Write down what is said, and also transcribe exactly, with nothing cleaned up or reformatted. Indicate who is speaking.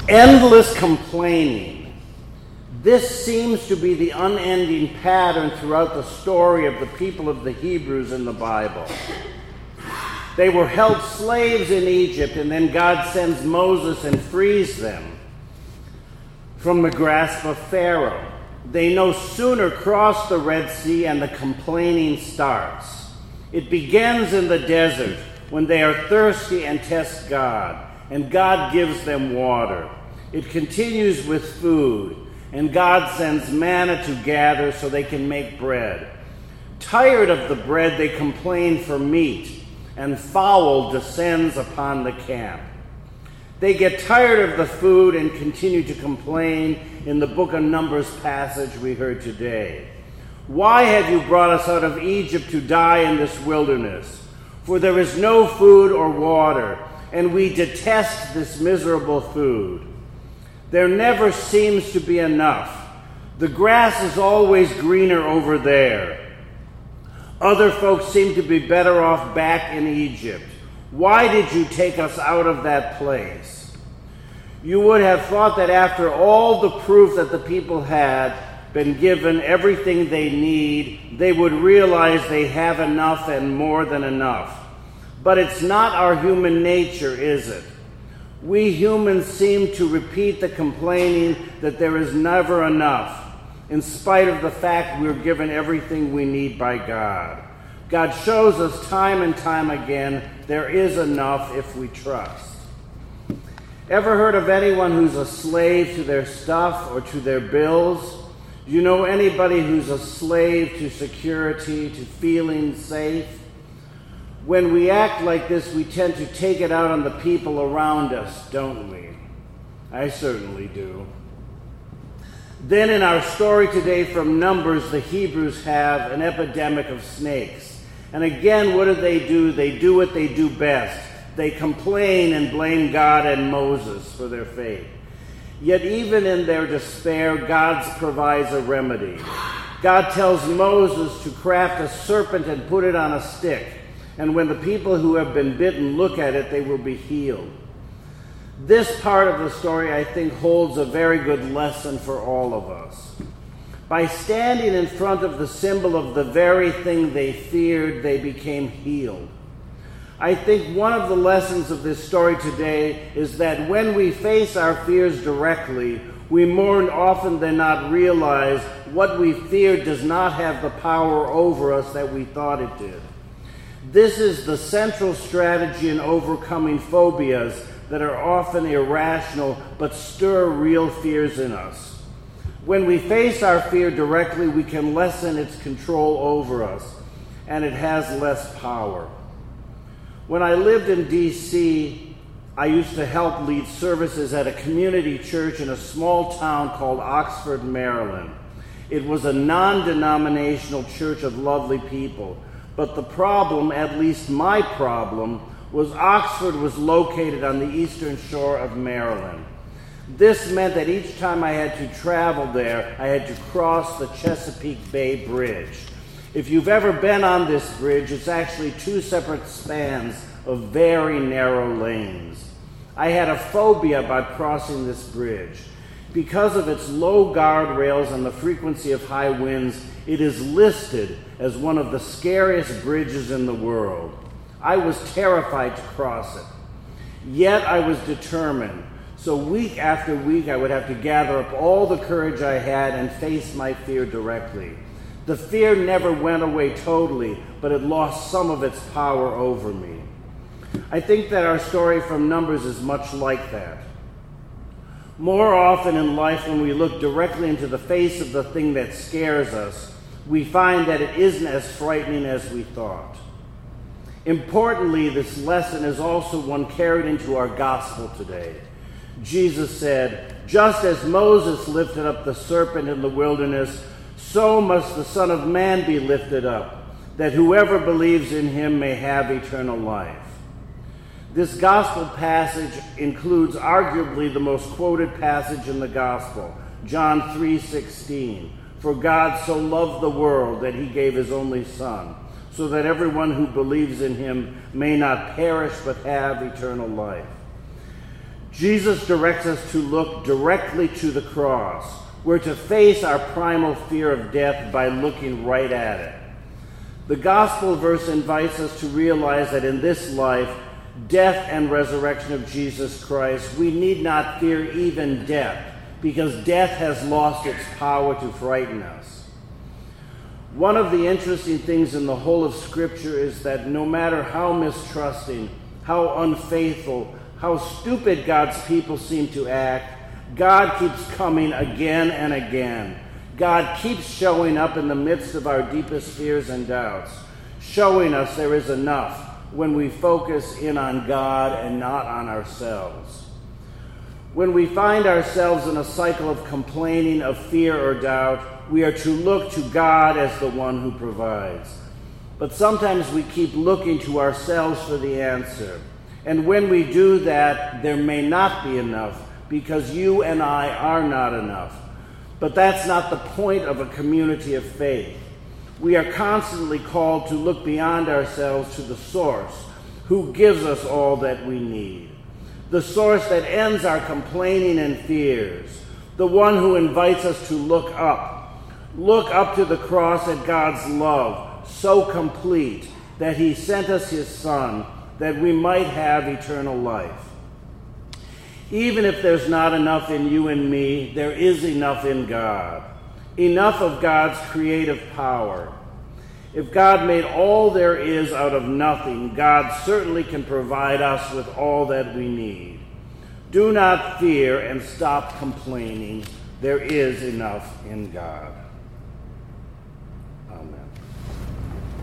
Speaker 1: Endless complaining. This seems to be the unending pattern throughout the story of the people of the Hebrews in the Bible. They were held slaves in Egypt, and then God sends Moses and frees them from the grasp of Pharaoh. They no sooner cross the Red Sea and the complaining starts. It begins in the desert when they are thirsty and test God, and God gives them water. It continues with food, and God sends manna to gather so they can make bread. Tired of the bread, they complain for meat, and fowl descends upon the camp. They get tired of the food and continue to complain in the book of Numbers passage we heard today. Why have you brought us out of Egypt to die in this wilderness? For there is no food or water, and we detest this miserable food. There never seems to be enough. The grass is always greener over there. Other folks seem to be better off back in Egypt. Why did you take us out of that place? You would have thought that after all the proof that the people had been given everything they need, they would realize they have enough and more than enough. But it's not our human nature, is it? We humans seem to repeat the complaining that there is never enough, in spite of the fact we're given everything we need by God. God shows us time and time again there is enough if we trust. Ever heard of anyone who's a slave to their stuff or to their bills? Do you know anybody who's a slave to security, to feeling safe? When we act like this, we tend to take it out on the people around us, don't we? I certainly do. Then in our story today from Numbers, the Hebrews have an epidemic of snakes. And again, what do they do? They do what they do best. They complain and blame God and Moses for their fate. Yet even in their despair, God provides a remedy. God tells Moses to craft a serpent and put it on a stick. And when the people who have been bitten look at it, they will be healed. This part of the story, I think, holds a very good lesson for all of us. By standing in front of the symbol of the very thing they feared, they became healed. I think one of the lessons of this story today is that when we face our fears directly, we more often than not realize what we feared does not have the power over us that we thought it did. This is the central strategy in overcoming phobias that are often irrational but stir real fears in us. When we face our fear directly, we can lessen its control over us, and it has less power. When I lived in D C, I used to help lead services at a community church in a small town called Oxford, Maryland. It was a non-denominational church of lovely people. But the problem, at least my problem, was Oxford was located on the eastern shore of Maryland. This meant that each time I had to travel there, I had to cross the Chesapeake Bay Bridge. If you've ever been on this bridge, it's actually two separate spans of very narrow lanes. I had a phobia about crossing this bridge. Because of its low guardrails and the frequency of high winds, it is listed as one of the scariest bridges in the world. I was terrified to cross it. Yet I was determined. So week after week, I would have to gather up all the courage I had and face my fear directly. The fear never went away totally, but it lost some of its power over me. I think that our story from Numbers is much like that. More often in life, when we look directly into the face of the thing that scares us, we find that it isn't as frightening as we thought. Importantly, this lesson is also one carried into our gospel today. Jesus said, "Just as Moses lifted up the serpent in the wilderness, so must the Son of Man be lifted up, that whoever believes in him may have eternal life." This gospel passage includes arguably the most quoted passage in the gospel, John three sixteen. "For God so loved the world that he gave his only Son, so that everyone who believes in him may not perish but have eternal life." Jesus directs us to look directly to the cross. We're to face our primal fear of death by looking right at it. The gospel verse invites us to realize that in this life, death and resurrection of Jesus Christ, we need not fear even death, because death has lost its power to frighten us. One of the interesting things in the whole of Scripture is that no matter how mistrusting, how unfaithful, how stupid God's people seem to act, God keeps coming again and again. God keeps showing up in the midst of our deepest fears and doubts, showing us there is enough when we focus in on God and not on ourselves. When we find ourselves in a cycle of complaining, of fear or doubt, we are to look to God as the one who provides. But sometimes we keep looking to ourselves for the answer. And when we do that, there may not be enough, because you and I are not enough. But that's not the point of a community of faith. We are constantly called to look beyond ourselves to the source who gives us all that we need. The source that ends our complaining and fears. The one who invites us to look up. Look up to the cross at God's love, so complete that he sent us his Son that we might have eternal life. Even if there's not enough in you and me, there is enough in God. Enough of God's creative power. If God made all there is out of nothing, God certainly can provide us with all that we need. Do not fear and stop complaining. There is enough in God.